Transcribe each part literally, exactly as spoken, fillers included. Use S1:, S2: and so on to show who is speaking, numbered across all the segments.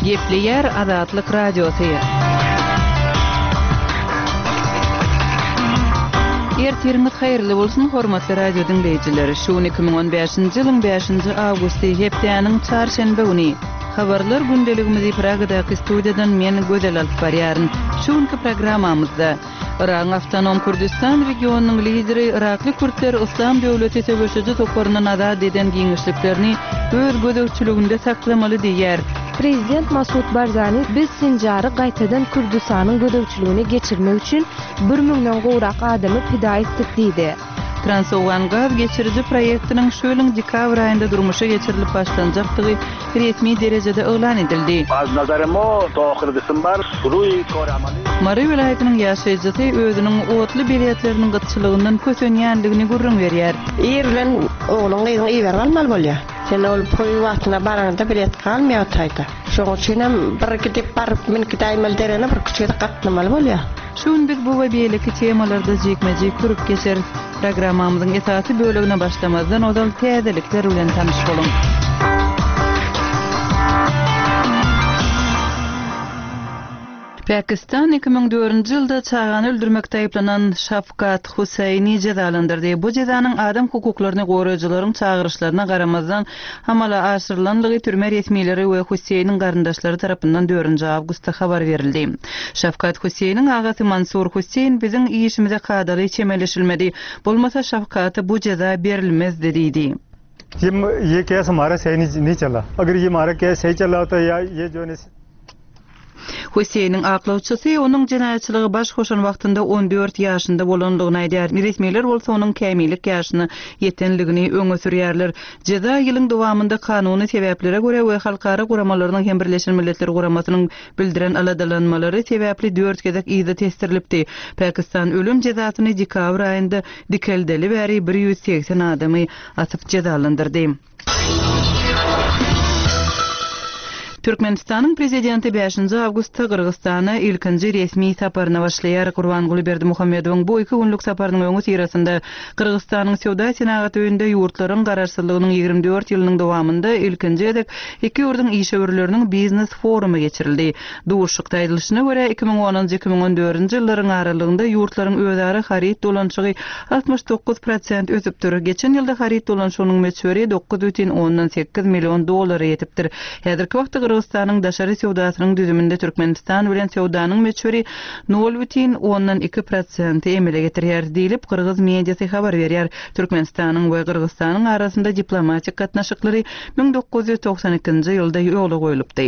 S1: Gepleyer Azatlyk Radiosu. Ertirimiz hayırlı bolsun hormatly radio dinleyijileri. Şu iki bin on beşinji ýylyň beşinji awgusty hepdeniň çarşembe güni habarlar gündeligimizi Pragadaky studiýadan men Gözel alyp barýaryn. Şuňky programmamyzda Irak Awtonom Kurdistan regionunyň lideri Irakly Kürtler Islam döwleti töweşiji toparyndan azad eden giňişliklerini öz gödökçüliginde saklamaly diýer.
S2: Prezident Masud Barzani biz Sinjary gaýtadan Kürdistanyň gödökçüligine geçirmek üçin bir mingden gowrak adamy pida etdik diýdi.
S1: Transowan gaz geçirici proyektiniň şu ýylyň dekabr aýynda durmuşa geçirilip başlanjakdygy resmi derejede elan edildi.
S3: Az nazarymda tohirdysim bar, suruy koramali.
S1: Mary vilayetiniň ýaşaýjysy özüniň otly biletleriniň gytçylygyndan kösenýändigini gurrun berýär.
S4: Ýerlen oğlun gyzyň iýer almaly bolýar. Sen ol poý wagtyna baranda bilet galmaýar taýda. Şoň üçin hem bir gidip baryp minki daýmal derene bir küçük gatnamaly bolýar.
S1: Şun biz bu we beýleki temalarda jekmejik türüp geçer. Programmamyzyň esasy bölegine başlamazdan ozal täzelikler bilen tanyş boluň. Pakistan iki bin dördünji ýylda çağany öldürmekde aýplanan Şafkat Husayni cezalandyrdy. Bu cezanyň adam hukuklaryny goraýjylaryň çağırışlaryna garamazdan hamala aşyrylanlygy türme resmiýetleri we Husaynyň garyndaşlary tarapyndan dördünji awgustda habar berildi. Şafkat Husaynyň agasy Mansur Husayn biziň işimize kadary çemeleşilmedi. Bolmasa Şafkata bu ceza berilmezdi diýdi.
S5: ये केस हमारा सही नहीं चला अगर ये हमारा केस सही चला तो या ये जो है
S1: Hüseyniň aklawçysy onuň jenaýatçylygy baş koşan wagtynda on dört ýaşynda bolandygyny aýdýar. Resmiýetler bolsa onuň kämilik ýaşyny ýetenligini öňe sürýärler. Ceza ýylyň dowamında kanuny sebeplere görä we halkara guramalarynyň hem Birleşen Milletler Guramasynyň bildiren aladalanmalary sebäpli dört gezek ýyda testirilipdi. Pakistan ölüm jezasyny dekabr aýynda dikeldeli bäri bir ýüz seksen adamy atyp cezalandyrdy. Türkmenistanyň prezidenti beşinji awgustda Kyrgyzstana ilkinji resmi saparyna başlaýar. Gurbanguly Berdimuhammedowyň bu iki günlük saparynyň öňü sirasynda Kyrgyzstanyň Sowda senaty öýünde ýurtlaryň garaşsyzlygynyň ýigirme dört ýylynyň dowamında ilkinji edek iki ýurdun iş öwürleriniň biznes forumy geçirildi. Duşukda aýdylyşyna görä iki bin onunji iki bin on dördünji ýyllaryň aralygynda ýurtlaryň özara harit dolanşygy altmış dokuz prosent ösüpdir. Geçen ýylda harit dolanşygynyň meçhuri dokuz бүтүн onuň sekiz million dollar ýetipdir. Häzirki wagtda Kyrgyzstanyň daşary sowdasynyň düzüminde Türkmenistan bilen sowdanyň meçhuri nol бүтүn onuň iki prosent emele getirýär diýilip Kyrgyz mediasy habar berýär. Türkmenistanyň we Kyrgyzstanyň arasynda diplomatik gatnaşyklary ming dokuz ýüz toksan ikinji ýylda ýola goýulypdy.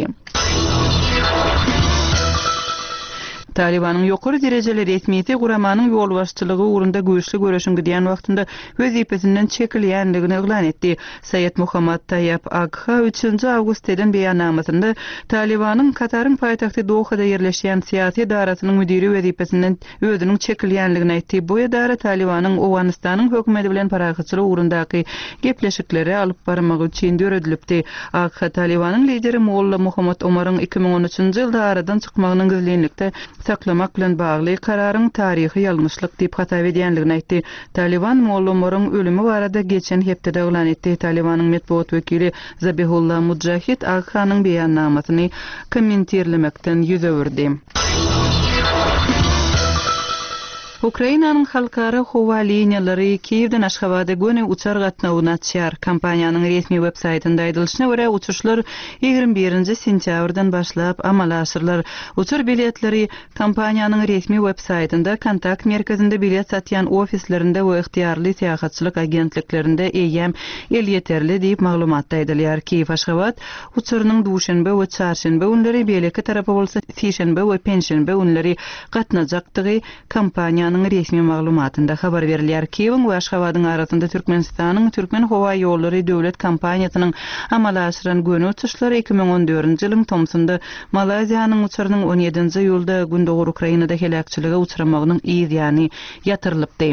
S1: Talibanyň ýokary derejeli resmiýeti guramanyň ýol başçylygy ugrunda güýçli görüşüň gidýän wagtynda öz ýepesinden çekilýändigini elan etdi. Saýed Muhammad Tayyip Agha üçinji awgust eden beýannamasynda Talibanyň Kataryň paýtagty Dohada ýerleşýän syýasy idarasynyň müdiri wezipesinden özüniň çekilýänligini aýtdy. Bu idara Talibanyň Owganistanyň hökümeti bilen paragatçylyk ugrundaky gepleşikleri alyp barmak üçin döredilipdi. Agha Talibanyň lideri Molla Muhammad Omaryň iki bin on üçinji ýylda aradan çykmagynyň gizlenlikde saklamak bilen bagly kararyň taryhy ýalňyşlyk diýip hata edýänligini aýtdy. Taliban Molla Omaryň ölümi barada geçen hepde elan etdi. Talibanyň medeniýet wekili Zabihullah Mujahid Aghanyň beýannamasyny kommentirlemekden ýüz öwürdi. Ukrainanyň halkara howa liniýalary Kiýewden Aşgabatda göne uçar gatnawyny açýar. Kompaniýanyň resmi web-saýtynda aýdylyşyna görä uçuşlar ýigirme birinji sentýabrdan başlap amala aşyrlar. Uçur biletleri kompaniýanyň resmi web-saýtynda kontakt merkezinde bilet satýan ofislerinde we ýyhtiýarly seýahatçylyk agentliklerinde eýem el ýeterli diýip maglumat aýdylýar. Kiýew Aşgabat uçurynyň duşanbe we çarşanbe günleri beýleki tarapy bolsa sişanbe we penshanbe günleri gatnajakdygy kompaniýa resmi maglumatynda habar berilýär. Kiýew we Aşgabatyň arasynda Türkmenistanyň Türkmen howa ýollary döwlet kompaniýasynyň amala aşyran göne uçuşlary iki bin on dördünji ýylyň Tomsunda Malaziýanyň uçurynyň on ýedinji ýylda Gündoğur Ukrainada helakçylyga uçramagynyň ýygyny ýatyrylypdy.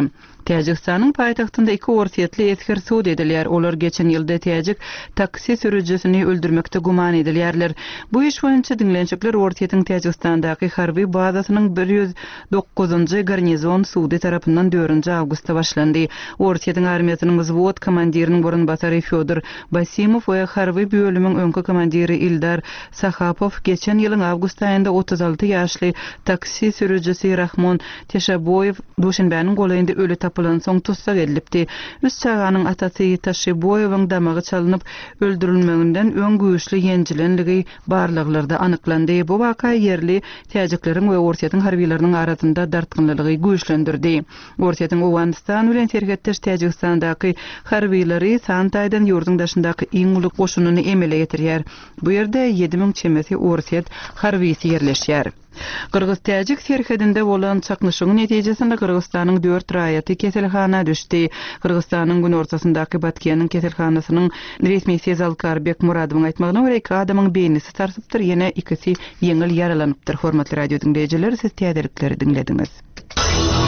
S1: Täjikistanyň paýtagtynda iki orsiýetli esker suud edilýär. Olar geçen ýylda täjik taksi sürüjüsini öldürmekde guman edilýärler. Bu iş boýunça diňlençikler orsiýetiň Täjikistandaky harby bazasynyň bir ýüz dokuzunjy garnizon suudy tarapyndan dördünji awgustda başlandy. Orsiýetiň armiýasynyň wзвод komandiriniň orunbasary Fyodor Basimow we harby bölümiň öňkü komandiri Ildar Sahapow geçen ýylyň awgust aýynda otuz alty ýaşly taksi sürüjüsi Rahmon Teshaboyew duşanbäniň golayynda öle tapylan soň tutsak edilipdi. Üç çaganyň atasy Teshaboyewyň damagy çalynyp öldürilmeginden öň güýçli ýenjilenligi barlyklarda anyklandy. Bu waka yerli täjikleriň we orsiýetiň harbiýetleriniň arasynda dartgynlygy güýçlendirdi. Orsiýetiň Owganistan bilen serhetdeş Täjikistandaky harbiýetleri Santaýdan ýurdun daşyndaky iň uly goşunyny emele getirýär. Bu ýerde ýedi miň çemesi orsiýet harbiýeti ýerleşýär. Kırgız-Täjik serhedinde bolan çaknyşyň netijesinde Kırgızstanyň dört raýaty keselhana düşdi. Kırgızstanyň gün ortasyndaky Batkyanyň keselhanasynyň resmi sezalkar Bekmuradowyň aýtmagyna görä iki adamyň beýnisi tarsypdyr, ýene ikisi ýeňil ýaralanypdyr. Hormatly radio dinleýijiler, siz täzelikleri dinlediňiz.